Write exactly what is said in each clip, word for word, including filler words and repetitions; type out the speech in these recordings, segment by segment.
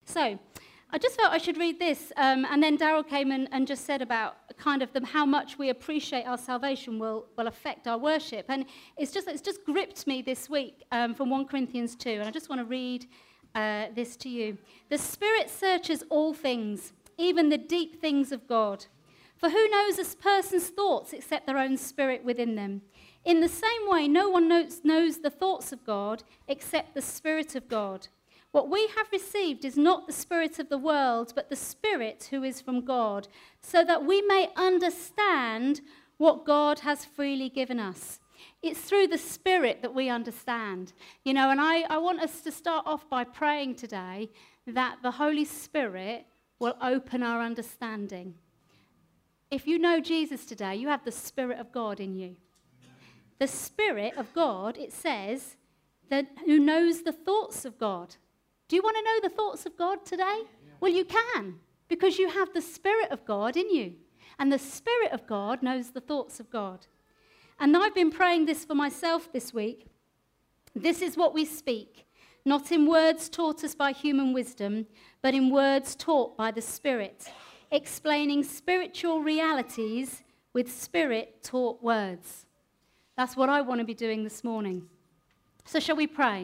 So I just felt I should read this, um, and then Daryl came in and just said about kind of the, how much we appreciate our salvation will, will affect our worship. And it's just, it's just gripped me this week um, from First Corinthians two, and I just want to read uh, this to you. The Spirit searches all things, even the deep things of God. For who knows a person's thoughts except their own spirit within them? In the same way, no one knows, knows the thoughts of God except the Spirit of God. What we have received is not the spirit of the world, but the Spirit who is from God, so that we may understand what God has freely given us. It's through the Spirit that we understand. You know, and I, I want us to start off by praying today that the Holy Spirit will open our understanding. If you know Jesus today, you have the Spirit of God in you. The Spirit of God, it says, that who knows the thoughts of God. Do you want to know the thoughts of God today? Well, you can, because you have the Spirit of God in you. And the Spirit of God knows the thoughts of God. And I've been praying this for myself this week. This is what we speak, not in words taught us by human wisdom, but in words taught by the Spirit, explaining spiritual realities with Spirit-taught words. That's what I want to be doing this morning. So shall we pray?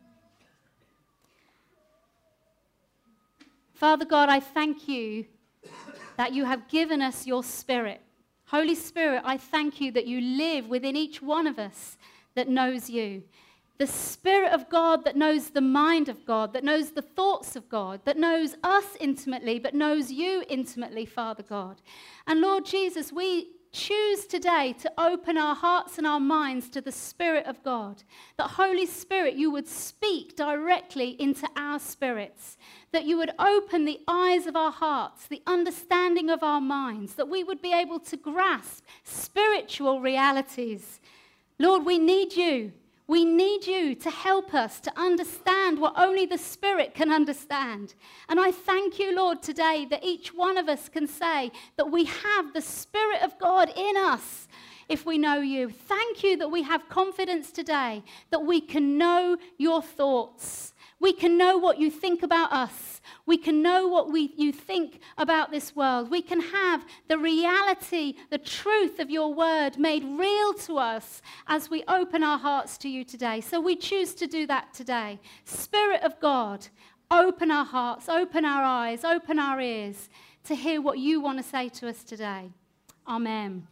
Father God, I thank you that you have given us your Spirit. Holy Spirit, I thank you that you live within each one of us that knows you. The Spirit of God that knows the mind of God, that knows the thoughts of God, that knows us intimately, but knows you intimately, Father God. And Lord Jesus, we choose today to open our hearts and our minds to the Spirit of God. That Holy Spirit, you would speak directly into our spirits. That you would open the eyes of our hearts, the understanding of our minds. That we would be able to grasp spiritual realities. Lord, we need you. We need you to help us to understand what only the Spirit can understand. And I thank you, Lord, today that each one of us can say that we have the Spirit of God in us if we know you. Thank you that we have confidence today that we can know your thoughts. We can know what you think about us. We can know what we, you think about this world. We can have the reality, the truth of your word made real to us as we open our hearts to you today. So we choose to do that today. Spirit of God, open our hearts, open our eyes, open our ears to hear what you want to say to us today. Amen.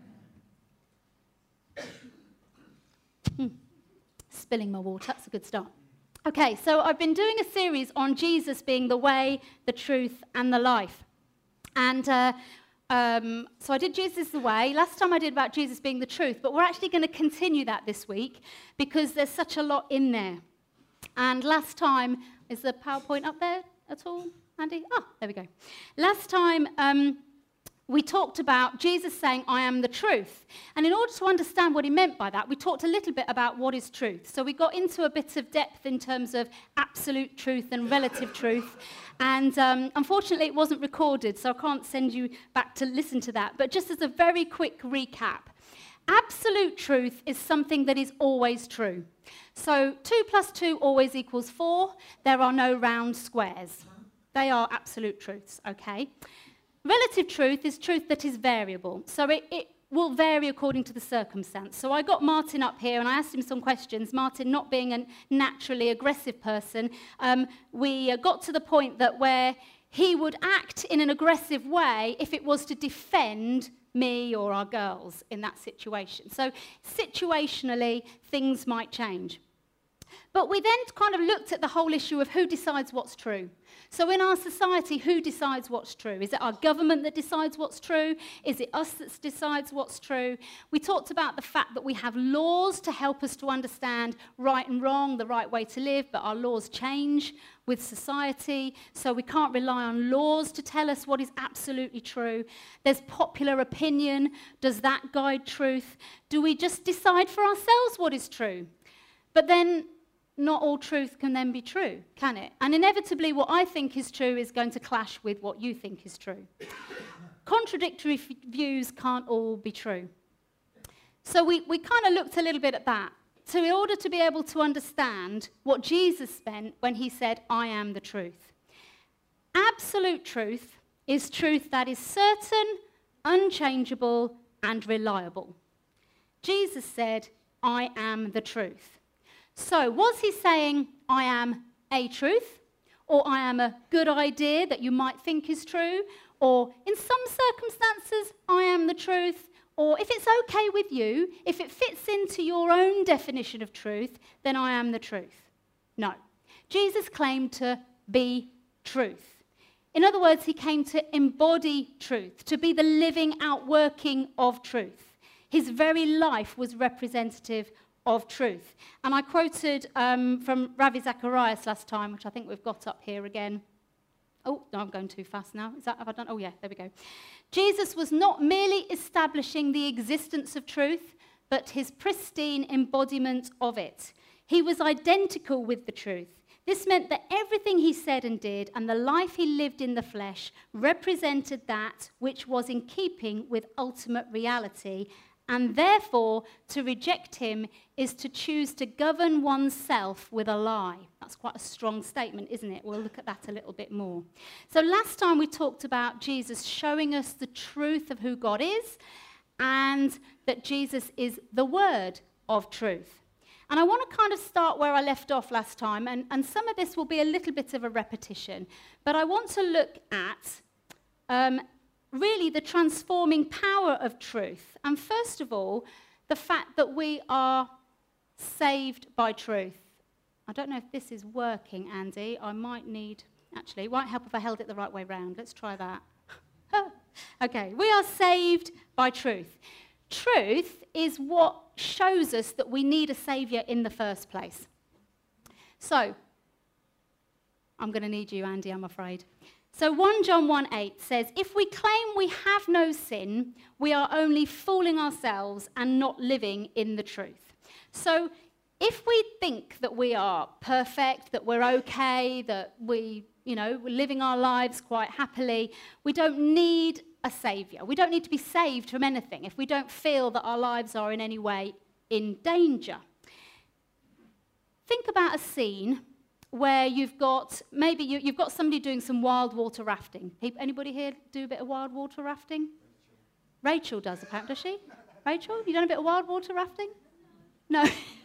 Hmm. Spilling my water, that's a good start. Okay, so I've been doing a series on Jesus being the way, the truth, and the life. And uh, um, so I did Jesus the way. Last time I did about Jesus being the truth, but we're actually going to continue that this week because there's such a lot in there. And last time, is the PowerPoint up there at all, Andy? Oh, there we go. Last time, um, we talked about Jesus saying, I am the truth. And in order to understand what he meant by that, we talked a little bit about what is truth. So we got into a bit of depth in terms of absolute truth and relative truth. And um, unfortunately, it wasn't recorded, so I can't send you back to listen to that. But just as a very quick recap, absolute truth is something that is always true. So two plus two always equals four. There are no round squares. They are absolute truths, okay? Relative truth is truth that is variable. So it, it will vary according to the circumstance. So I got Martin up here and I asked him some questions. Martin, not being a naturally aggressive person, um, we uh, got to the point that where he would act in an aggressive way if it was to defend me or our girls in that situation. So situationally, things might change. But we then kind of looked at the whole issue of who decides what's true. So in our society, who decides what's true? Is it our government that decides what's true? Is it us that decides what's true? We talked about the fact that we have laws to help us to understand right and wrong, the right way to live, but our laws change with society, so we can't rely on laws to tell us what is absolutely true. There's popular opinion. Does that guide truth? Do we just decide for ourselves what is true? But then not all truth can then be true, can it? And inevitably, what I think is true is going to clash with what you think is true. Contradictory f- views can't all be true. So we, we kind of looked a little bit at that. So in order to be able to understand what Jesus meant when he said, I am the truth. Absolute truth is truth that is certain, unchangeable, and reliable. Jesus said, I am the truth. So was he saying, I am a truth? Or I am a good idea that you might think is true? Or in some circumstances, I am the truth? Or if it's okay with you, if it fits into your own definition of truth, then I am the truth. No. Jesus claimed to be truth. In other words, he came to embody truth, to be the living outworking of truth. His very life was representative of truth. And I quoted um, from Ravi Zacharias last time, which I think we've got up here again. Oh, no, I'm going too fast now. Is that, have I done? Oh, yeah, there we go. Jesus was not merely establishing the existence of truth, but his pristine embodiment of it. He was identical with the truth. This meant that everything he said and did and the life he lived in the flesh represented that which was in keeping with ultimate reality, and therefore to reject him is to choose to govern oneself with a lie. That's quite a strong statement, isn't it? We'll look at that a little bit more. So last time we talked about Jesus showing us the truth of who God is and that Jesus is the word of truth. And I want to kind of start where I left off last time, and, and some of this will be a little bit of a repetition, but I want to look at um, really the transforming power of truth. And first of all, the fact that we are saved by truth. I don't know if this is working, Andy. I might need, actually, it won't help if I held it the right way round. Let's try that. Okay, we are saved by truth. Truth is what shows us that we need a saviour in the first place. So, I'm going to need you, Andy, I'm afraid. So First John one eight says, if we claim we have no sin, we are only fooling ourselves and not living in the truth. So if we think that we are perfect, that we're okay, that we, you know, we're living our lives quite happily, we don't need a saviour. We don't need to be saved from anything if we don't feel that our lives are in any way in danger. Think about a scene where you've got, maybe you, you've got somebody doing some wild water rafting. Anybody here do a bit of wild water rafting? Rachel, Rachel does, apparently, does she? Rachel, you done a bit of wild water rafting? No.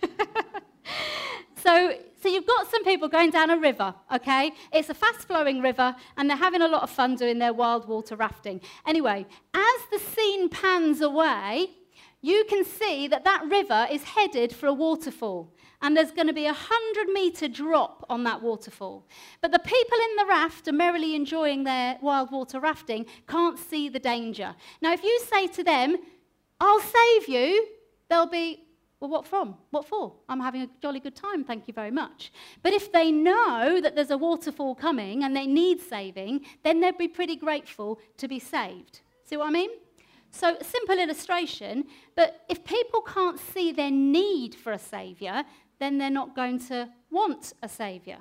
So, so you've got some people going down a river, okay? It's a fast-flowing river, and they're having a lot of fun doing their wild water rafting. Anyway, as the scene pans away, you can see that that river is headed for a waterfall, and there's going to be a hundred-metre drop on that waterfall. But the people in the raft are merrily enjoying their wild water rafting, can't see the danger. Now, if you say to them, I'll save you, they'll be, well, what from? What for? I'm having a jolly good time, thank you very much. But if they know that there's a waterfall coming and they need saving, then they'd be pretty grateful to be saved. See what I mean? So, a simple illustration, but if people can't see their need for a saviour, then they're not going to want a saviour.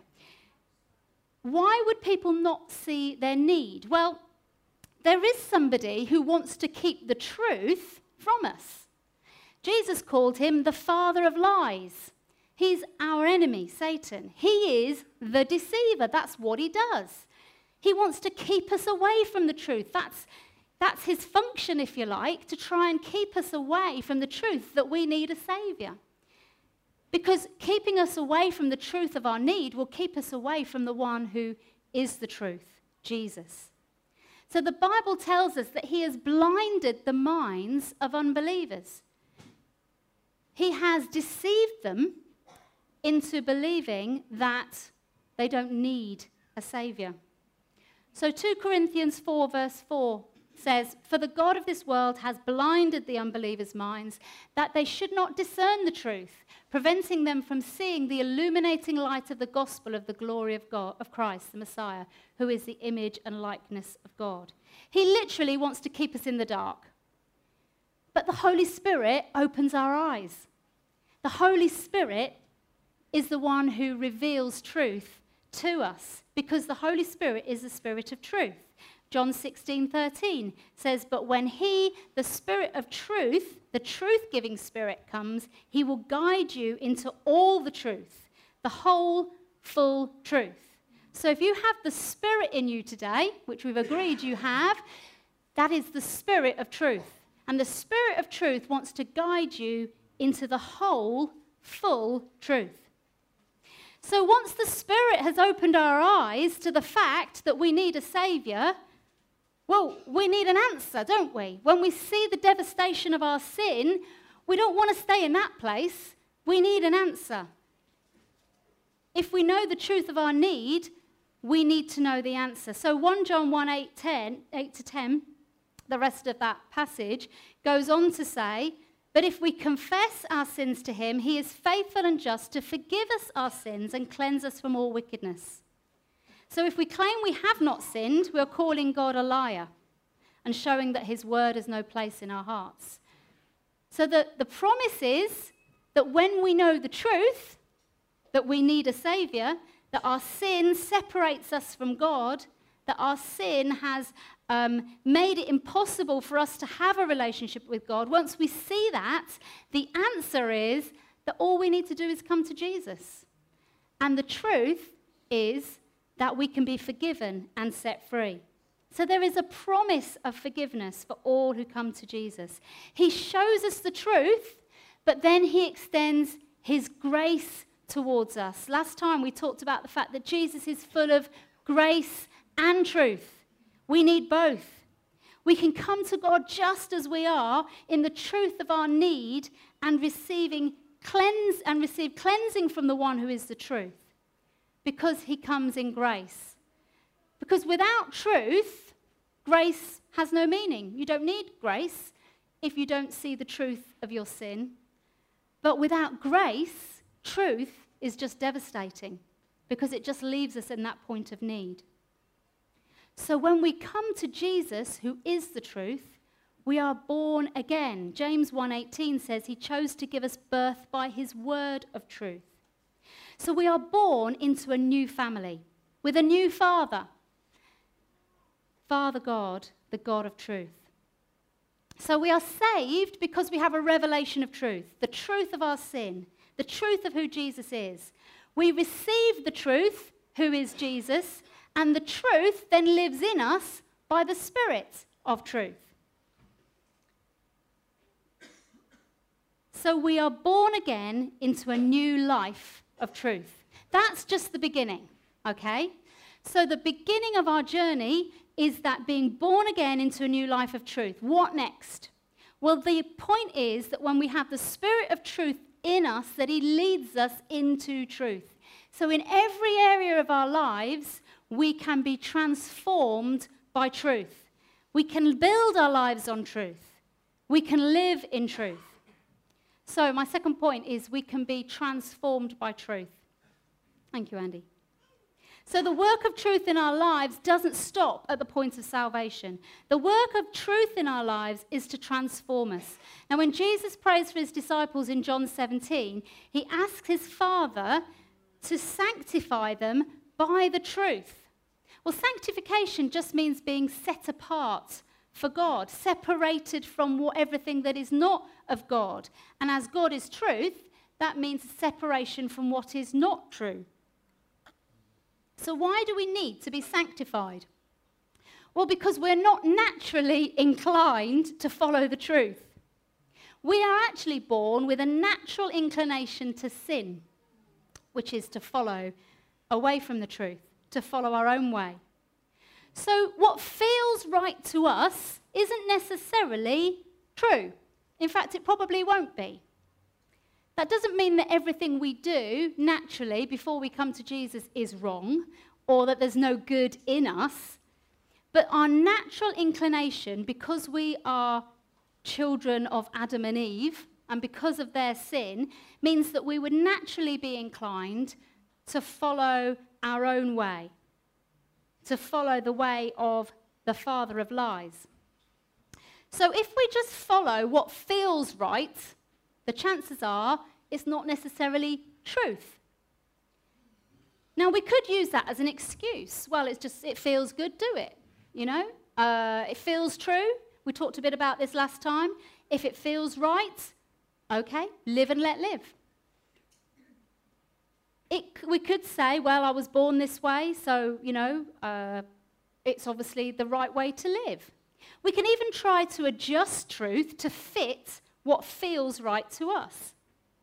Why would people not see their need? Well, there is somebody who wants to keep the truth from us. Jesus called him the father of lies. He's our enemy, Satan. He is the deceiver. That's what he does. He wants to keep us away from the truth. That's, that's his function, if you like, to try and keep us away from the truth that we need a saviour. Because keeping us away from the truth of our need will keep us away from the one who is the truth, Jesus. So the Bible tells us that he has blinded the minds of unbelievers. He has deceived them into believing that they don't need a saviour. So Second Corinthians four verse four says, for the God of this world has blinded the unbelievers' minds that they should not discern the truth, preventing them from seeing the illuminating light of the gospel of the glory of God, of Christ, the Messiah, who is the image and likeness of God. He literally wants to keep us in the dark. But the Holy Spirit opens our eyes. The Holy Spirit is the one who reveals truth to us, because the Holy Spirit is the Spirit of truth. John sixteen thirteen says, but when he, the Spirit of truth, the truth-giving Spirit comes, he will guide you into all the truth, the whole, full truth. So if you have the Spirit in you today, which we've agreed you have, that is the Spirit of truth. And the Spirit of truth wants to guide you into the whole, full truth. So once the Spirit has opened our eyes to the fact that we need a Saviour, well, we need an answer, don't we? When we see the devastation of our sin, we don't want to stay in that place. We need an answer. If we know the truth of our need, we need to know the answer. So First John one, eight, ten, eight to ten, the rest of that passage, goes on to say, but if we confess our sins to him, he is faithful and just to forgive us our sins and cleanse us from all wickedness. So if we claim we have not sinned, we are calling God a liar and showing that his word has no place in our hearts. So the, the promise is that when we know the truth, that we need a Saviour, that our sin separates us from God, that our sin has um, made it impossible for us to have a relationship with God. Once we see that, the answer is that all we need to do is come to Jesus. And the truth is that we can be forgiven and set free. So there is a promise of forgiveness for all who come to Jesus. He shows us the truth, but then he extends his grace towards us. Last time we talked about the fact that Jesus is full of grace and truth. We need both. We can come to God just as we are in the truth of our need and receiving cleanse and receive cleansing from the one who is the truth, because he comes in grace. Because without truth, grace has no meaning. You don't need grace if you don't see the truth of your sin. But without grace, truth is just devastating, because it just leaves us in that point of need. So when we come to Jesus, who is the truth, we are born again. James one eighteen says he chose to give us birth by his word of truth. So we are born into a new family with a new father, Father God, the God of truth. So we are saved because we have a revelation of truth, the truth of our sin, the truth of who Jesus is. We receive the truth, who is Jesus, and the truth then lives in us by the Spirit of truth. So we are born again into a new life of truth. That's just the beginning, okay? So the beginning of our journey is that being born again into a new life of truth. What next? Well, the point is that when we have the Spirit of truth in us, that he leads us into truth. So in every area of our lives, we can be transformed by truth. We can build our lives on truth. We can live in truth. So my second point is we can be transformed by truth. Thank you, Andy. So the work of truth in our lives doesn't stop at the point of salvation. The work of truth in our lives is to transform us. Now, when Jesus prays for his disciples in John seventeen, he asks his Father to sanctify them by the truth. Well, sanctification just means being set apart for God, separated from what, everything that is not of God. And as God is truth, that means separation from what is not true. So why do we need to be sanctified? Well, because we're not naturally inclined to follow the truth. We are actually born with a natural inclination to sin, which is to follow away from the truth, to follow our own way. So what feels right to us isn't necessarily true. In fact, it probably won't be. That doesn't mean that everything we do naturally before we come to Jesus is wrong, or that there's no good in us. But our natural inclination, because we are children of Adam and Eve, and because of their sin, means that we would naturally be inclined to follow our own way, to follow the way of the father of lies. So if we just follow what feels right, the chances are it's not necessarily truth. Now, we could use that as an excuse. Well, it's just, it feels good, do it, you know? Uh, it feels true. We talked a bit about this last time. If it feels right, okay, live and let live. it, we could say, well, I was born this way, so, you know, uh, it's obviously the right way to live. We can even try to adjust truth to fit what feels right to us.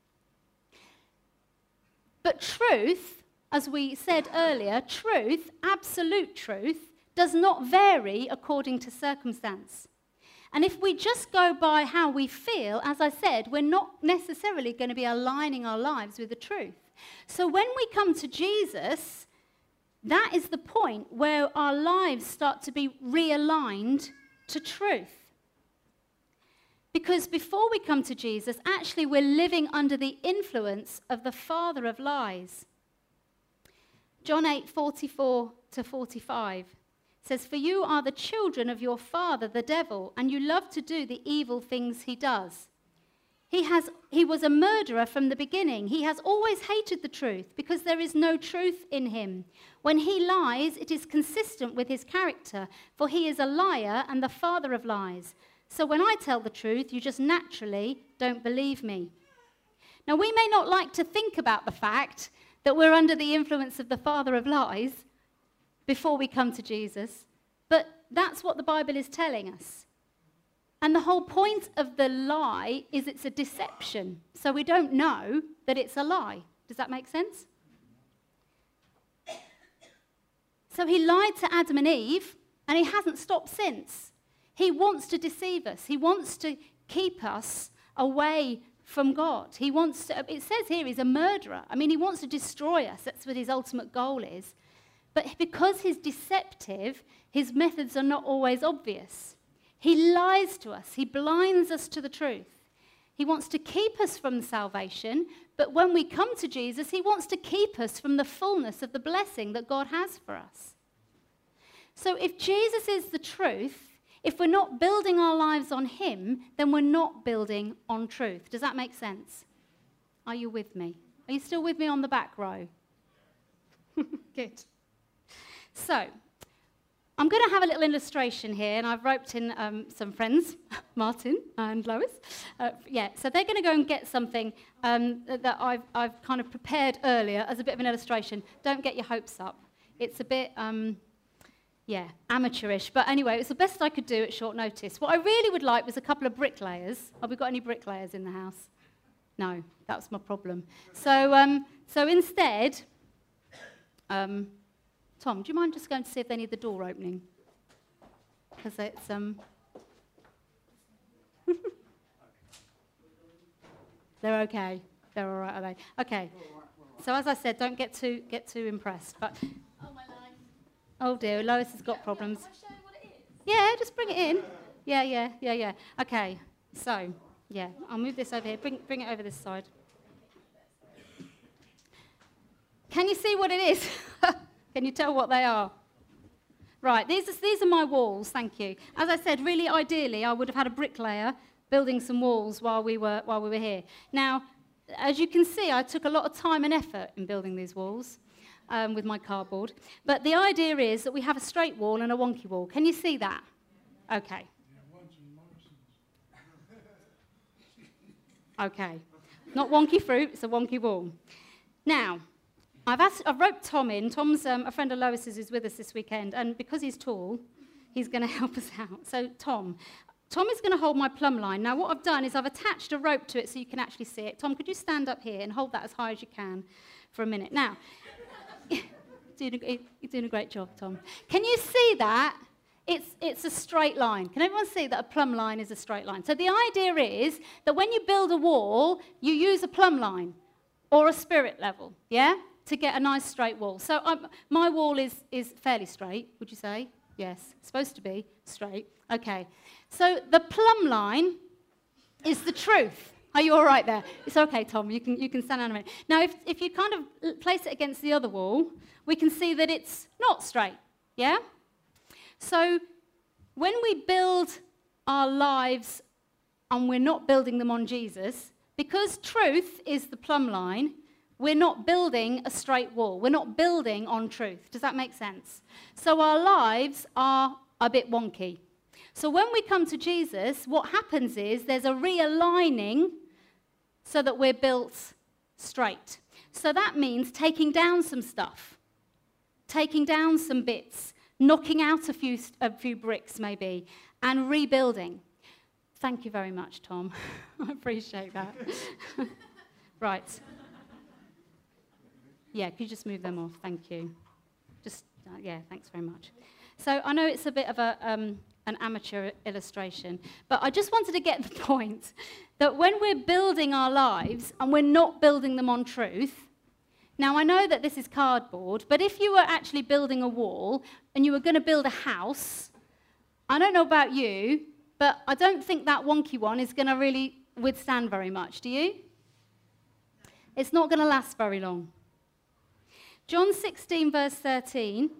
But truth, as we said earlier, truth, absolute truth, does not vary according to circumstance. And if we just go by how we feel, as I said, we're not necessarily going to be aligning our lives with the truth. So when we come to Jesus, that is the point where our lives start to be realigned to truth. Because before we come to Jesus, actually we're living under the influence of the father of lies. John eight, forty-four to forty-five says, "For you are the children of your father, the devil, and you love to do the evil things he does. He, has, he was a murderer from the beginning. He has always hated the truth because there is no truth in him. When he lies, it is consistent with his character, for he is a liar and the father of lies. So when I tell the truth, you just naturally don't believe me." Now, we may not like to think about the fact that we're under the influence of the father of lies before we come to Jesus, but that's what the Bible is telling us. And the whole point of the lie is it's a deception. So we don't know that it's a lie. Does that make sense? So he lied to Adam and Eve, and he hasn't stopped since. He wants to deceive us. He wants to keep us away from God. He wants to, it says here he's a murderer. I mean, he wants to destroy us. That's what his ultimate goal is. But because he's deceptive, his methods are not always obvious. He lies to us. He blinds us to the truth. He wants to keep us from salvation, but when we come to Jesus, he wants to keep us from the fullness of the blessing that God has for us. So if Jesus is the truth, if we're not building our lives on him, then we're not building on truth. Does that make sense? Are you with me? Are you still with me on the back row? Good. So, I'm going to have a little illustration here, and I've roped in um, some friends, Martin and Lois. Uh, yeah, so they're going to go and get something um, that I've, I've kind of prepared earlier as a bit of an illustration. Don't get your hopes up. It's a bit, um, yeah, amateurish. But anyway, it's the best I could do at short notice. What I really would like was a couple of bricklayers. Have we got any bricklayers in the house? No, that's my problem. So, um, so instead... Um, Tom, do you mind just going to see if they need the door opening? Because it's... Um They're okay. They're all right, are they? Okay. So as I said, don't get too get too impressed. But oh my life. Oh dear, Lois has got yeah, problems. Yeah, show what it is? Yeah, just bring it in. Yeah, yeah, yeah, yeah. Okay. So yeah, I'll move this over here. Bring bring it over this side. Can you see what it is? Can you tell what they are? Right, these are, these are my walls, thank you. As I said, really ideally, I would have had a bricklayer building some walls while we were, while we were here. Now, as you can see, I took a lot of time and effort in building these walls um, with my cardboard. But the idea is that we have a straight wall and a wonky wall. Can you see that? Okay. Okay. Not wonky fruit, it's a wonky wall. Now, I've, asked, I've roped Tom in. Tom's um, a friend of Lois's who's with us this weekend, and because he's tall, he's going to help us out. So, Tom. Tom is going to hold my plumb line. Now, what I've done is I've attached a rope to it so you can actually see it. Tom, could you stand up here and hold that as high as you can for a minute? Now, you're doing a, you're doing a great job, Tom. Can you see that? It's, it's a straight line. Can everyone see that a plumb line is a straight line? So the idea is that when you build a wall, you use a plumb line or a spirit level, yeah? To get a nice straight wall. So um, my wall is, is fairly straight, would you say? Yes, it's supposed to be straight. Okay, so the plumb line is the truth. Are you all right there? It's okay, Tom, you can, you can stand down a minute. Now, if, if you kind of place it against the other wall, we can see that it's not straight, yeah? So when we build our lives and we're not building them on Jesus, because truth is the plumb line, we're not building a straight wall. We're not building on truth. Does that make sense? So our lives are a bit wonky. So when we come to Jesus, what happens is there's a realigning so that we're built straight. So that means taking down some stuff, taking down some bits, knocking out a few, a few bricks maybe, and rebuilding. Thank you very much, Tom. I appreciate that. Right. Yeah, could you just move them off? Thank you. Just, uh, yeah, thanks very much. So I know it's a bit of a, um, an amateur illustration, but I just wanted to get the point that when we're building our lives and we're not building them on truth, now I know that this is cardboard, but if you were actually building a wall and you were going to build a house, I don't know about you, but I don't think that wonky one is going to really withstand very much, do you? It's not going to last very long. John sixteen, verse thirteen,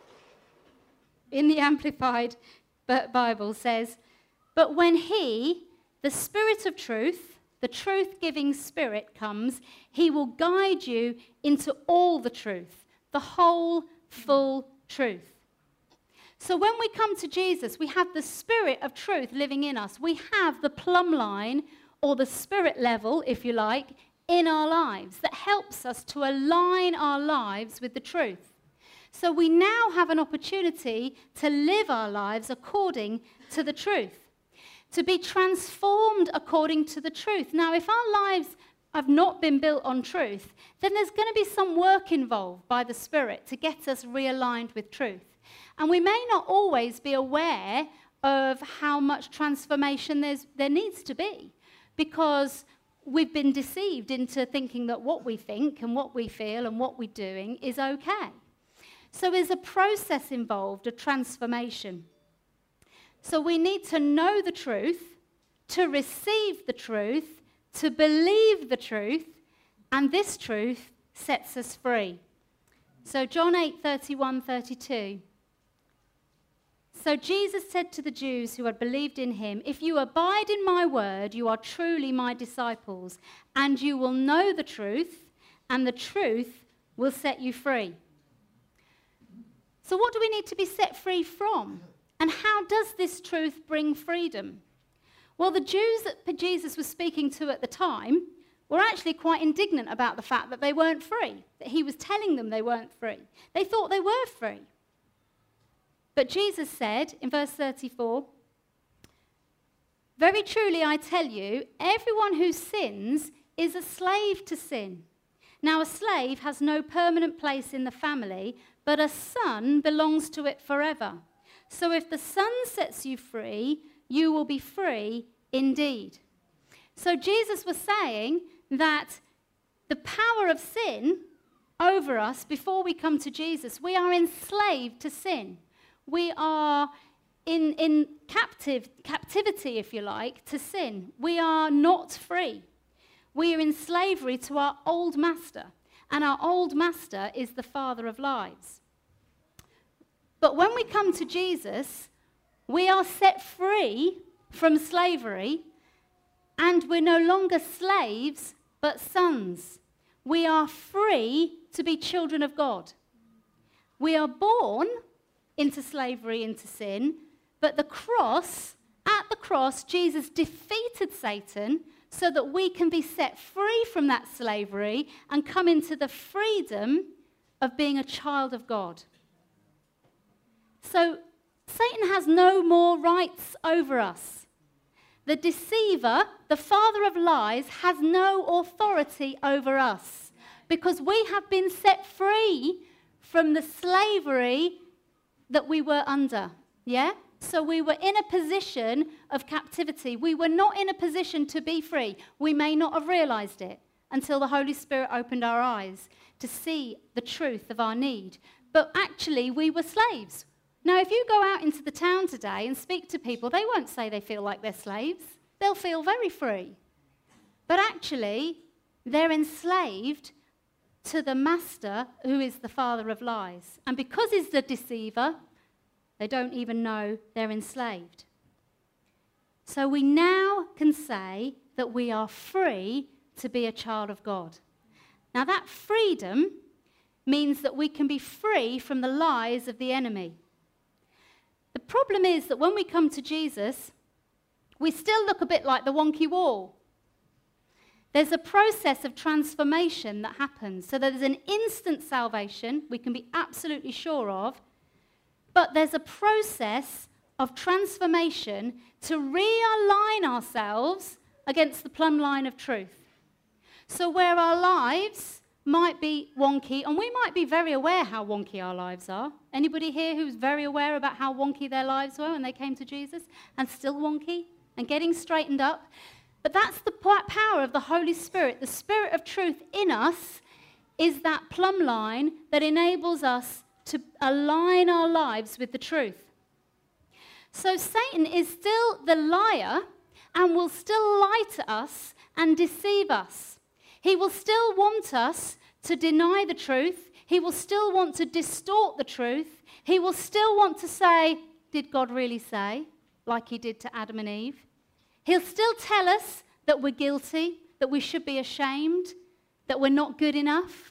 in the Amplified Bible says, "But when he, the Spirit of truth, the truth-giving Spirit comes, he will guide you into all the truth, the whole, full truth." So when we come to Jesus, we have the Spirit of truth living in us. We have the plumb line, or the spirit level, if you like, in our lives that helps us to align our lives with the truth. So we now have an opportunity to live our lives according to the truth, to be transformed according to the truth. Now, if our lives have not been built on truth, then there's going to be some work involved by the Spirit to get us realigned with truth. And we may not always be aware of how much transformation there's, there needs to be, because we've been deceived into thinking that what we think and what we feel and what we're doing is okay. So there's a process involved, a transformation. So we need to know the truth, to receive the truth, to believe the truth, and this truth sets us free. So John eight, thirty-one, thirty-two. So Jesus said to the Jews who had believed in him, "If you abide in my word, you are truly my disciples, and you will know the truth, and the truth will set you free." So what do we need to be set free from? And how does this truth bring freedom? Well, the Jews that Jesus was speaking to at the time were actually quite indignant about the fact that they weren't free, that he was telling them they weren't free. They thought they were free. But Jesus said in verse thirty-four, "Very truly I tell you, everyone who sins is a slave to sin. Now a slave has no permanent place in the family, but a son belongs to it forever. So if the Son sets you free, you will be free indeed." So Jesus was saying that the power of sin over us before we come to Jesus, we are enslaved to sin. We are in, in captive, captivity, if you like, to sin. We are not free. We are in slavery to our old master, and our old master is the father of lies. But when we come to Jesus, we are set free from slavery, and we're no longer slaves, but sons. We are free to be children of God. We are born into slavery, into sin, but the cross, at the cross, Jesus defeated Satan so that we can be set free from that slavery and come into the freedom of being a child of God. So Satan has no more rights over us. The deceiver, the father of lies, has no authority over us because we have been set free from the slavery that we were under, yeah? So we were in a position of captivity. We were not in a position to be free. We may not have realized it until the Holy Spirit opened our eyes to see the truth of our need. But actually, we were slaves. Now, if you go out into the town today and speak to people, they won't say they feel like they're slaves. They'll feel very free. But actually, they're enslaved to the master who is the father of lies. And because he's the deceiver, they don't even know they're enslaved. So we now can say that we are free to be a child of God. Now that freedom means that we can be free from the lies of the enemy. The problem is that when we come to Jesus, we still look a bit like the wonky wall. There's a process of transformation that happens. So there's an instant salvation we can be absolutely sure of, but there's a process of transformation to realign ourselves against the plumb line of truth. So where our lives might be wonky, and we might be very aware how wonky our lives are. Anybody here who's very aware about how wonky their lives were when they came to Jesus, and still wonky, and getting straightened up? But that's the power of the Holy Spirit. The Spirit of truth in us is that plumb line that enables us to align our lives with the truth. So Satan is still the liar and will still lie to us and deceive us. He will still want us to deny the truth. He will still want to distort the truth. He will still want to say, did God really say? Like he did to Adam and Eve. He'll still tell us that we're guilty, that we should be ashamed, that we're not good enough.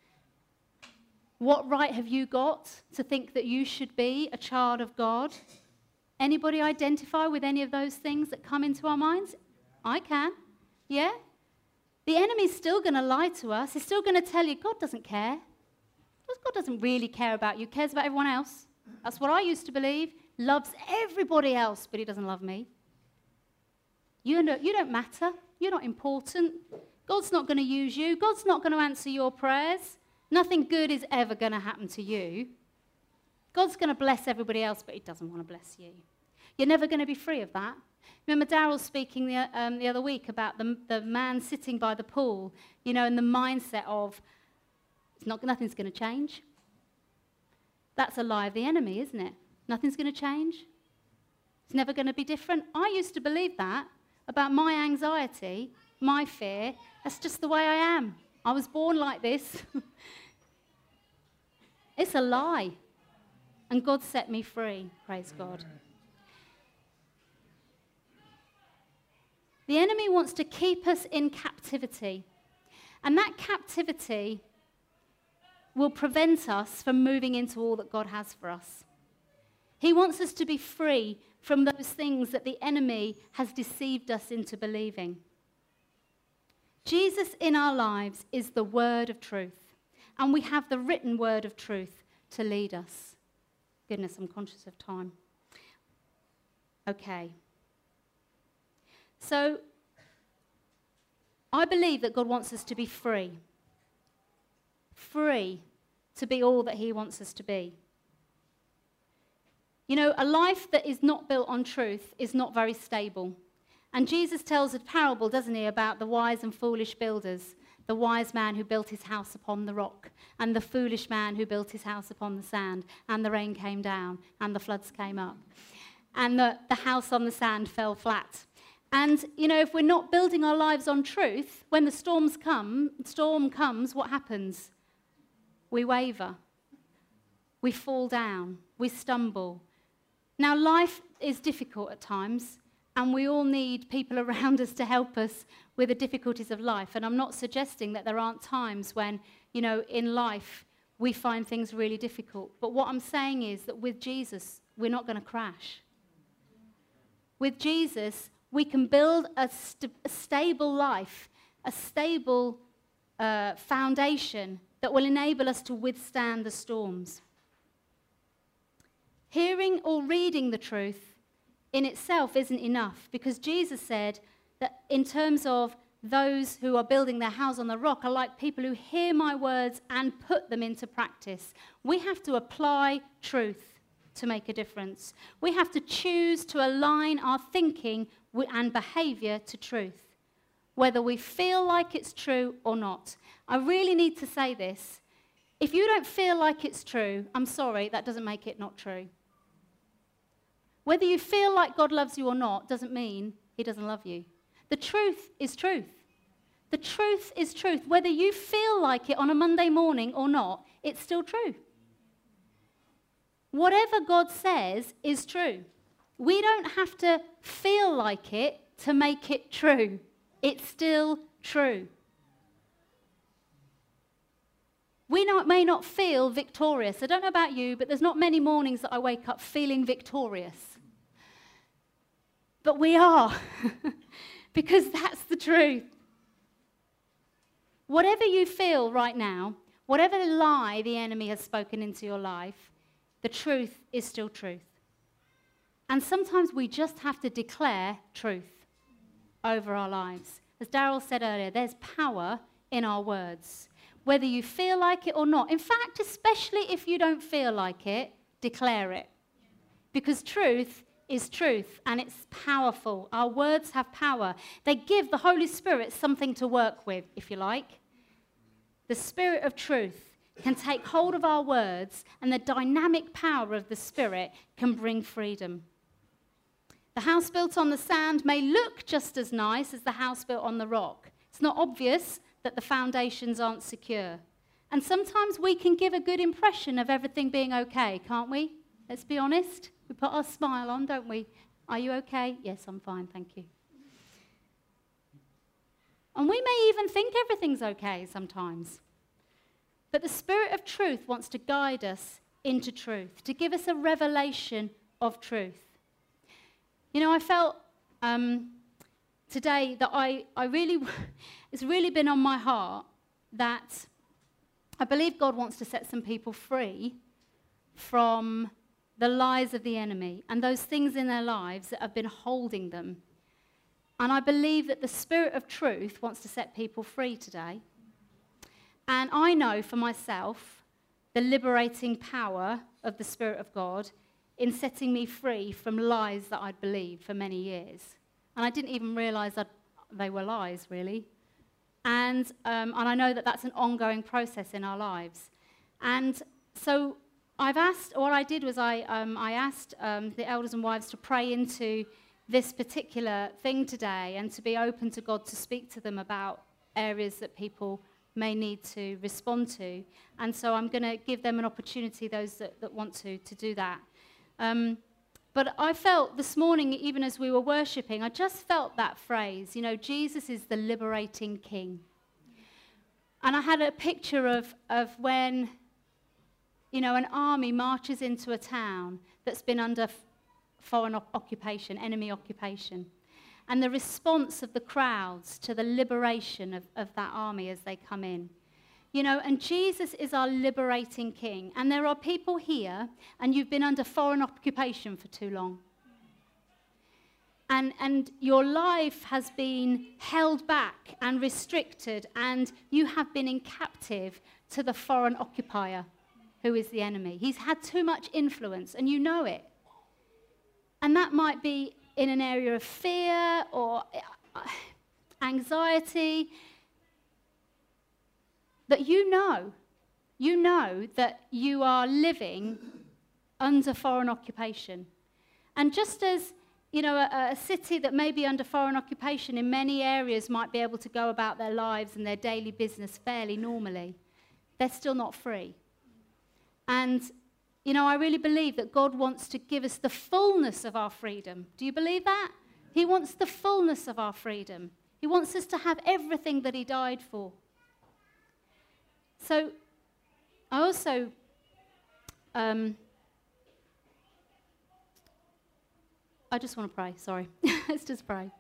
What right have you got to think that you should be a child of God? Anybody identify with any of those things that come into our minds? I can. Yeah? The enemy's still going to lie to us. He's still going to tell you, God doesn't care. God doesn't really care about you. He cares about everyone else. That's what I used to believe. Loves everybody else, but he doesn't love me. You don't, you don't matter. You're not important. God's not going to use you. God's not going to answer your prayers. Nothing good is ever going to happen to you. God's going to bless everybody else, but he doesn't want to bless you. You're never going to be free of that. Remember Daryl speaking the, um, the other week about the, the man sitting by the pool, you know, and the mindset of, it's not, nothing's going to change. That's a lie of the enemy, isn't it? Nothing's going to change. It's never going to be different. I used to believe that about my anxiety, my fear. That's just the way I am. I was born like this. It's a lie. And God set me free, praise God. The enemy wants to keep us in captivity. And that captivity will prevent us from moving into all that God has for us. He wants us to be free from those things that the enemy has deceived us into believing. Jesus in our lives is the word of truth, and we have the written word of truth to lead us. Goodness, I'm conscious of time. Okay. So, I believe that God wants us to be free. Free to be all that he wants us to be. You know, a life that is not built on truth is not very stable. And Jesus tells a parable, doesn't he, about the wise and foolish builders. The wise man who built his house upon the rock, and the foolish man who built his house upon the sand, and the rain came down, and the floods came up. And the, the house on the sand fell flat. And, you know, if we're not building our lives on truth, when the storms come, storm comes, what happens? We waver. We fall down. We stumble. Now, life is difficult at times, and we all need people around us to help us with the difficulties of life. And I'm not suggesting that there aren't times when, you know, in life we find things really difficult. But what I'm saying is that with Jesus, we're not going to crash. With Jesus, we can build a, st- a stable life, a stable uh, foundation that will enable us to withstand the storms. Hearing or reading the truth in itself isn't enough, because Jesus said that in terms of those who are building their house on the rock are like people who hear my words and put them into practice. We have to apply truth to make a difference. We have to choose to align our thinking and behavior to truth, whether we feel like it's true or not. I really need to say this. If you don't feel like it's true, I'm sorry, that doesn't make it not true. Whether you feel like God loves you or not doesn't mean he doesn't love you. The truth is truth. The truth is truth. Whether you feel like it on a Monday morning or not, it's still true. Whatever God says is true. We don't have to feel like it to make it true. It's still true. We not, may not feel victorious. I don't know about you, but there's not many mornings that I wake up feeling victorious. But we are, because that's the truth. whatever you feel right now, whatever lie the enemy has spoken into your life, the truth is still truth. And sometimes we just have to declare truth over our lives. As Daryl said earlier, there's power in our words, whether you feel like it or not. In fact, especially if you don't feel like it, declare it. Because truth is truth, and it's powerful. Our words have power. They give the Holy Spirit something to work with, if you like. The Spirit of truth can take hold of our words, and the dynamic power of the Spirit can bring freedom. The house built on the sand may look just as nice as the house built on the rock. It's not obvious that the foundations aren't secure. And sometimes we can give a good impression of everything being okay, can't we? Let's be honest. We put our smile on, don't we? Are you okay? Yes, I'm fine, thank you. And we may even think everything's okay sometimes. But the Spirit of truth wants to guide us into truth, to give us a revelation of truth. You know, I felt um, today that I, I really, it's really been on my heart that I believe God wants to set some people free from the lies of the enemy and those things in their lives that have been holding them. And I believe that the Spirit of truth wants to set people free today. And I know for myself the liberating power of the Spirit of God in setting me free from lies that I'd believed for many years. And I didn't even realize that they were lies, really. And, um, and I know that that's an ongoing process in our lives. And so I've asked, what I did was I, um, I asked um, the elders and wives to pray into this particular thing today and to be open to God to speak to them about areas that people may need to respond to. And so I'm going to give them an opportunity, those that, that want to, to do that. Um, but I felt this morning, even as we were worshipping, I just felt that phrase, you know, Jesus is the liberating King. And I had a picture of, of when, you know, an army marches into a town that's been under f- foreign op- occupation, enemy occupation, and the response of the crowds to the liberation of, of that army as they come in. You know, and Jesus is our liberating King. And there are people here, and you've been under foreign occupation for too long. And, and your life has been held back and restricted, and you have been in captive to the foreign occupier, who is the enemy. He's had too much influence, and you know it. And that might be in an area of fear or anxiety, that you know, you know that you are living under foreign occupation. And just as, you know, a, a city that may be under foreign occupation in many areas might be able to go about their lives and their daily business fairly normally, they're still not free. And, you know, I really believe that God wants to give us the fullness of our freedom. Do you believe that? He wants the fullness of our freedom. He wants us to have everything that he died for. So, I also, um, I just want to pray, sorry. Let's just pray.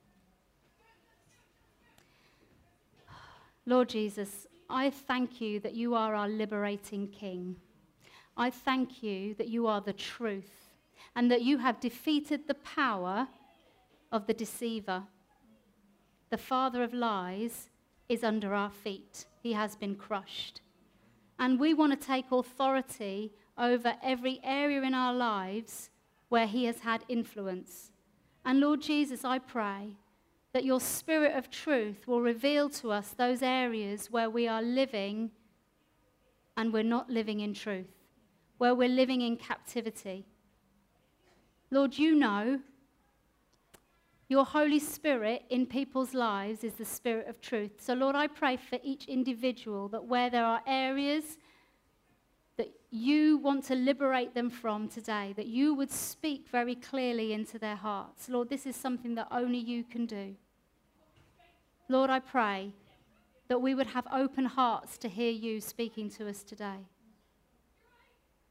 Lord Jesus, I thank you that you are our liberating King. I thank you that you are the truth and that you have defeated the power of the deceiver. The father of lies is under our feet. He has been crushed. And we want to take authority over every area in our lives where he has had influence. And Lord Jesus, I pray that your Spirit of truth will reveal to us those areas where we are living and we're not living in truth, where we're living in captivity. Lord, you know your Holy Spirit in people's lives is the Spirit of truth. So, Lord, I pray for each individual that where there are areas that you want to liberate them from today, that you would speak very clearly into their hearts. Lord, this is something that only you can do. Lord, I pray that we would have open hearts to hear you speaking to us today.